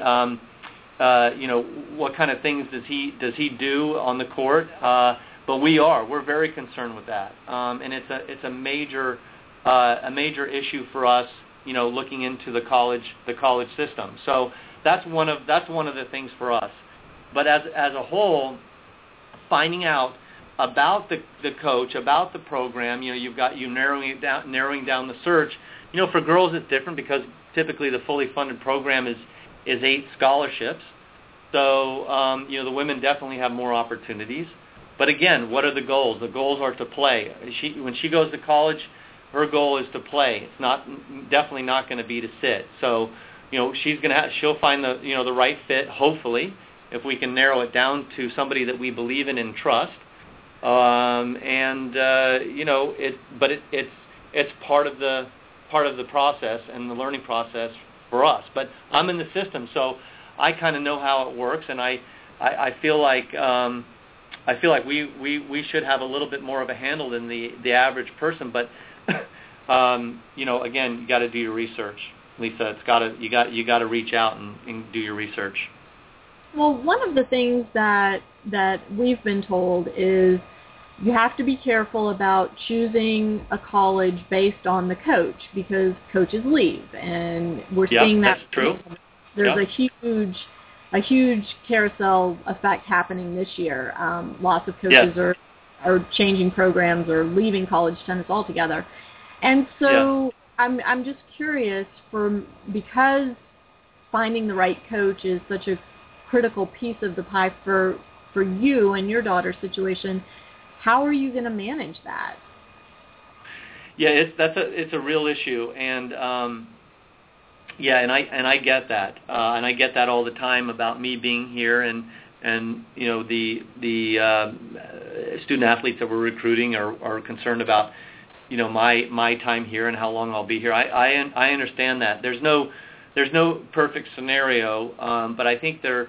what kind of things does he do on the court? But we're very concerned with that, and it's a major issue for us, looking into the college system. So that's one of the things for us. But as a whole, finding out about the coach, about the program, you've got narrowing down the search. For girls it's different, because typically the fully funded program is 8 scholarships. So the women definitely have more opportunities. But again, what are the goals? The goals are to play. When she goes to college, her goal is to play. It's definitely not going to be to sit. So, she'll find the right fit, hopefully, if we can narrow it down to somebody that we believe in and trust. It's part of the process and the learning process for us. But I'm in the system, so I kind of know how it works, and I feel like we should have a little bit more of a handle than the average person. But again, you got to do your research, Lisa. You got to reach out and do your research. Well, one of the things that we've been told is you have to be careful about choosing a college based on the coach, because coaches leave, and we're seeing that. That's true. There's a huge carousel effect happening this year. Lots of coaches are changing programs or leaving college tennis altogether. And so I'm just curious, because finding the right coach is such a critical piece of the pie for you and your daughter's situation, how are you going to manage that? Yeah, it's a real issue, and I get that, and I get that all the time about me being here, and the student athletes that we're recruiting are concerned about my time here and how long I'll be here. I understand that. There's no perfect scenario, but I think there's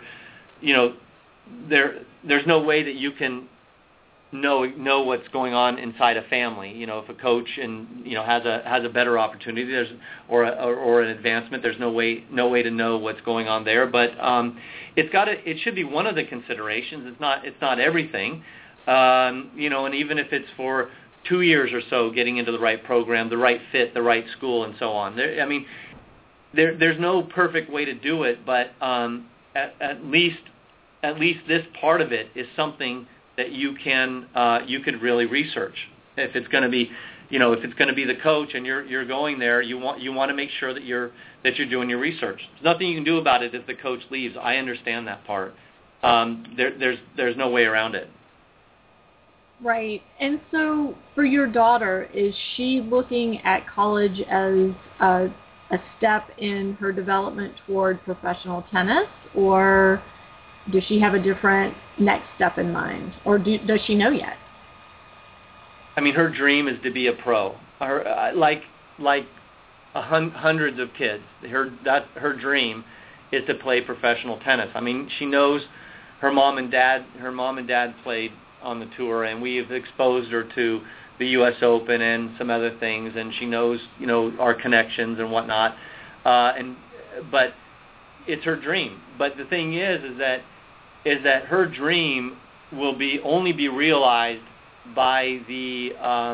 no way that you can know what's going on inside a family. If a coach has a better opportunity, or an advancement, there's no way to know what's going on there. But it should be one of the considerations. It's not everything. And even if it's for 2 years or so, getting into the right program, the right fit, the right school, and so on. There's no perfect way to do it, but at least this part of it is something that you could really research. If it's going to be, the coach and you're going there, you want to make sure that you're doing your research. There's nothing you can do about it if the coach leaves. I understand that part. There's no way around it. Right. And so for your daughter, is she looking at college as a a step in her development toward professional tennis, or does she have a different next step in mind, or does she know yet? I mean, her dream is to be a pro. Like hundreds of kids, her dream is to play professional tennis. I mean, she knows her mom and dad played on the tour, and we have exposed her to the U.S. Open and some other things, and she knows, our connections and whatnot. But it's her dream. But the thing is that her dream will only be realized by the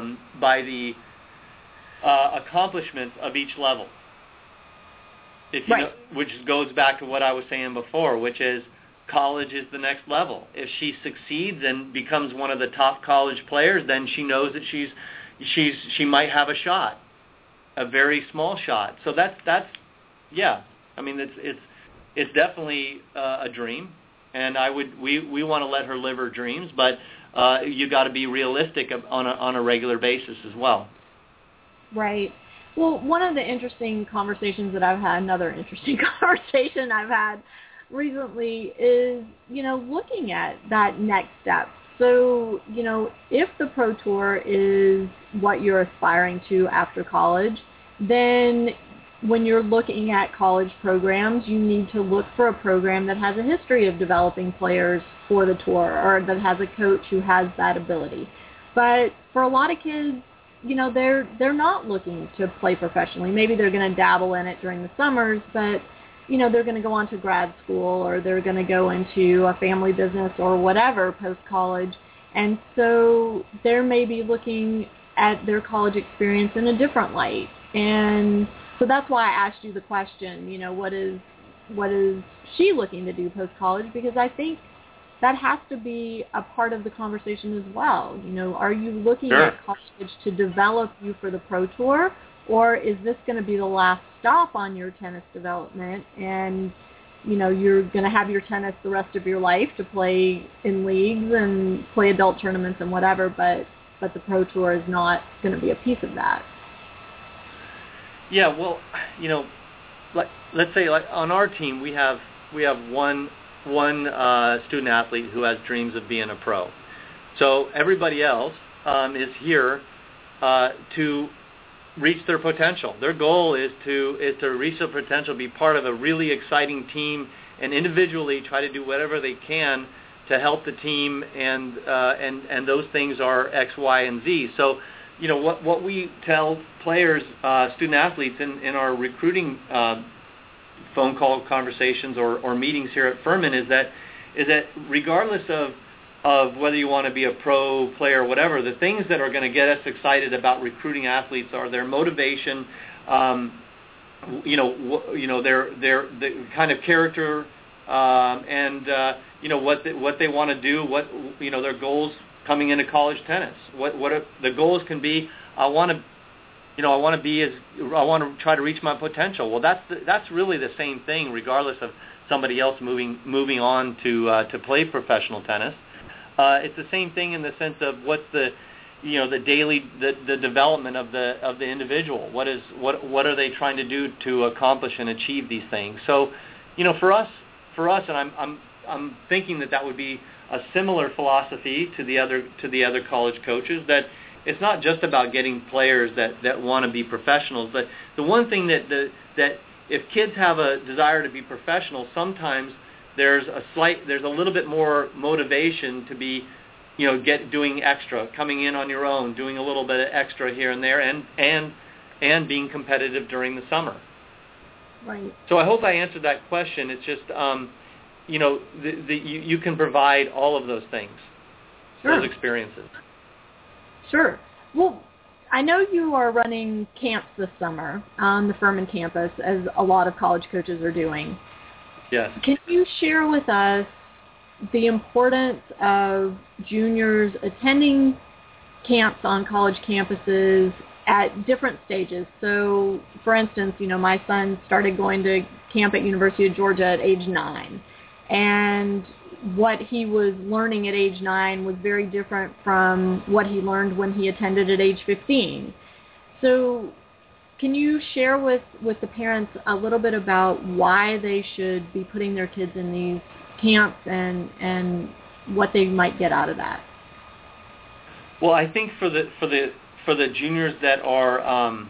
accomplishments of each level. Right. Which goes back to what I was saying before, which is college is the next level. If she succeeds and becomes one of the top college players, then she knows that she might have a shot, a very small shot. So that's yeah. I mean, it's definitely a dream, and we want to let her live her dreams, but you got to be realistic on a regular basis as well. Right. Well, one of the interesting conversations that I've had, another interesting conversation I've had recently is, looking at that next step. So, if the Pro Tour is what you're aspiring to after college, then when you're looking at college programs, you need to look for a program that has a history of developing players for the tour, or that has a coach who has that ability. But for a lot of kids, they're not looking to play professionally. Maybe they're going to dabble in it during the summers, but they're going to go on to grad school, or they're going to go into a family business or whatever post-college. And so they're maybe looking at their college experience in a different light. And so that's why I asked you the question, what is she looking to do post-college? Because I think that has to be a part of the conversation as well. Are you looking Sure. at college to develop you for the Pro Tour, or is this going to be the last stop on your tennis development, and you're going to have your tennis the rest of your life to play in leagues and play adult tournaments and whatever, but the Pro Tour is not going to be a piece of that? Yeah, well, let's say on our team we have one student athlete who has dreams of being a pro. So everybody else is here to reach their potential. Their goal is to reach their potential, be part of a really exciting team, and individually try to do whatever they can to help the team. And those things are X, Y, and Z. So, what we tell players, student athletes in our recruiting phone call conversations or meetings here at Furman is that regardless of whether you want to be a pro player or whatever, the things that are going to get us excited about recruiting athletes are their motivation, their kind of character, and what they want to do, their goals coming into college tennis. What the goals can be. I want to try to reach my potential. Well, that's really the same thing, regardless of somebody else moving on to play professional tennis. It's the same thing in the sense of what's the daily development of the individual. What are they trying to do to accomplish and achieve these things? So, for us, and I'm thinking that would be a similar philosophy to the other college coaches, that it's not just about getting players that want to be professionals, but the one thing that if kids have a desire to be professionals, sometimes there's a little bit more motivation to be, doing extra, coming in on your own, doing a little bit of extra here and there, and being competitive during the summer. Right. So I hope I answered that question. It's just, you can provide all of those things, Sure. those experiences. Sure. Well, I know you are running camps this summer on the Furman campus, as a lot of college coaches are doing. Yes. Can you share with us the importance of juniors attending camps on college campuses at different stages? So, for instance, my son started going to camp at University of Georgia at age 9, and what he was learning at age 9 was very different from what he learned when he attended at age 15. So can you share with the parents a little bit about why they should be putting their kids in these camps and what they might get out of that? Well, I think for the juniors that are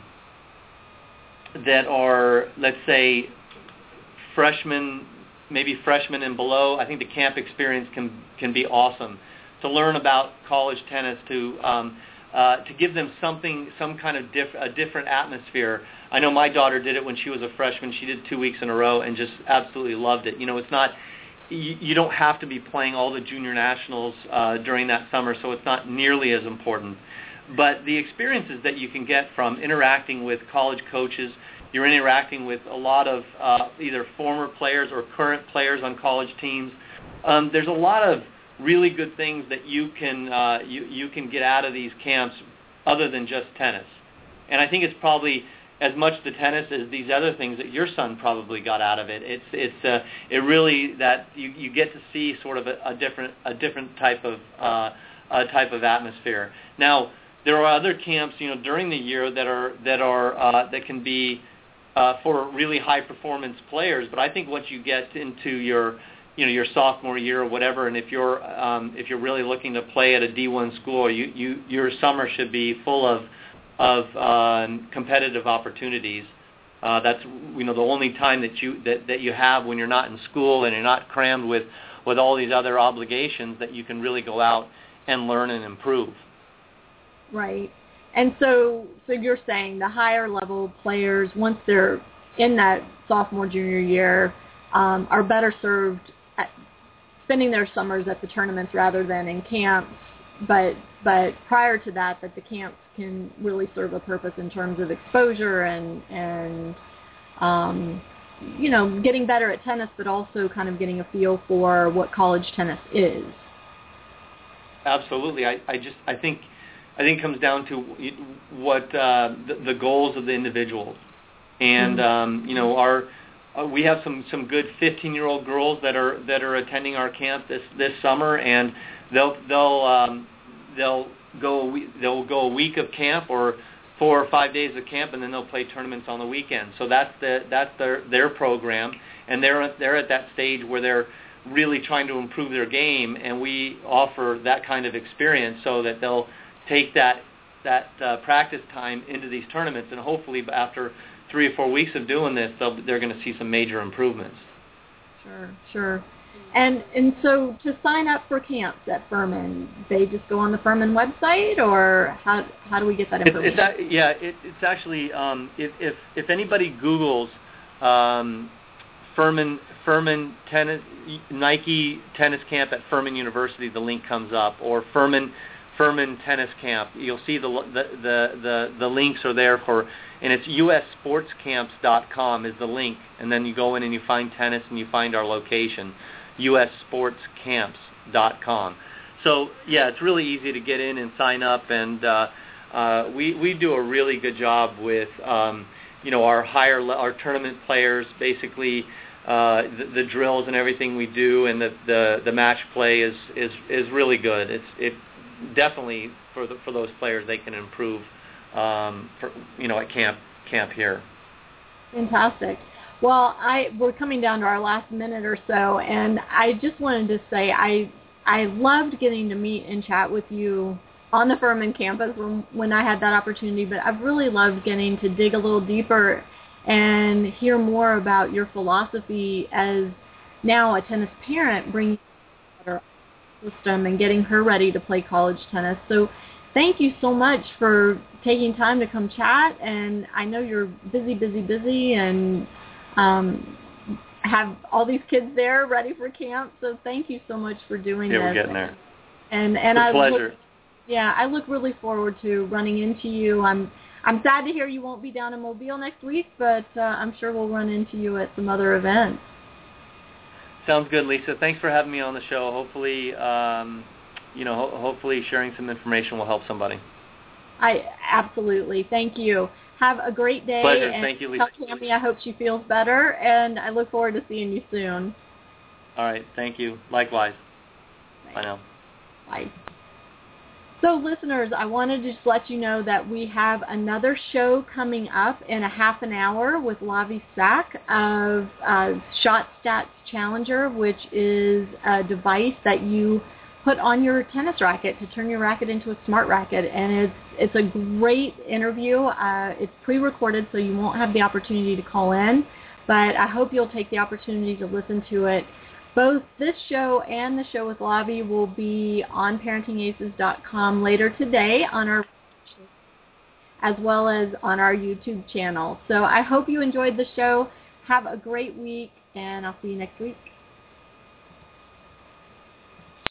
let's say freshmen, maybe freshmen and below, I think the camp experience can be awesome. To learn about college tennis, to give them some kind of a different atmosphere. I know my daughter did it when she was a freshman. She did 2 weeks in a row and just absolutely loved it. It's not, you don't have to be playing all the junior nationals during that summer, so it's not nearly as important. But the experiences that you can get from interacting with college coaches, you're interacting with a lot of either former players or current players on college teams. There's a lot of really good things that you can get out of these camps other than just tennis. And I think it's probably as much the tennis as these other things that your son probably got out of it. It really that you get to see sort of a different type of atmosphere. Now there are other camps during the year that can be for really high performance players. But I think once you get into your sophomore year or whatever, and if you're really looking to play at a D1 school, your summer should be full of competitive opportunities. That's the only time that you have when you're not in school and you're not crammed with all these other obligations that you can really go out and learn and improve. Right. And so you're saying the higher level players, once they're in that sophomore junior year, are better served at spending their summers at the tournaments rather than in camps. But prior to that the camps can really serve a purpose in terms of exposure and getting better at tennis, but also kind of getting a feel for what college tennis is. Absolutely. I think it comes down to what the goals of the individuals, and we have some good 15-year-old girls that are attending our camp this summer, and they'll go a week of camp or 4 or 5 days of camp, and then they'll play tournaments on the weekend. So that's their program, and they're at that stage where they're really trying to improve their game, and we offer that kind of experience so that they'll take that practice time into these tournaments, and hopefully after 3 or 4 weeks of doing this, they're going to see some major improvements. Sure. And so to sign up for camps at Furman, they just go on the Furman website, or how do we get that information? It's actually if anybody Googles Furman tennis Nike tennis camp at Furman University, the link comes up, or Furman tennis camp. You'll see the links are there and it's ussportscamps.com is the link, and then you go in and you find tennis and you find our location, ussportscamps.com. So it's really easy to get in and sign up, and we do a really good job with our tournament players, basically. The drills and everything we do, and the match play is really good. It definitely for those players, they can improve at camp here. Fantastic. Well, we're coming down to our last minute or so, and I just wanted to say I loved getting to meet and chat with you on the Furman campus when I had that opportunity, but I've really loved getting to dig a little deeper and hear more about your philosophy as now a tennis parent, bringing her system and getting her ready to play college tennis. So thank you so much for taking time to come chat, and I know you're busy and have all these kids there ready for camp, so thank you so much for doing this. Yeah, we're getting there. And it's a pleasure. I look really forward to running into you. I'm sad to hear you won't be down in Mobile next week, but I'm sure we'll run into you at some other events. Sounds good, Lisa. Thanks for having me on the show. Hopefully, hopefully sharing some information will help somebody. Absolutely. Thank you. Have a great day. Pleasure. And thank you, Lisa. Tell Tammy I hope she feels better, and I look forward to seeing you soon. All right. Thank you. Likewise. Bye. Bye now. Bye. So listeners, I wanted to just let you know that we have another show coming up in a half an hour with Lavi Sack of ShotStats Challenger, which is a device that you put on your tennis racket to turn your racket into a smart racket. And it's a great interview. It's pre-recorded, so you won't have the opportunity to call in, but I hope you'll take the opportunity to listen to it. Both this show and the show with Lavi will be on parentingaces.com later today on our as well as on our YouTube channel. So I hope you enjoyed the show. Have a great week, and I'll see you next week.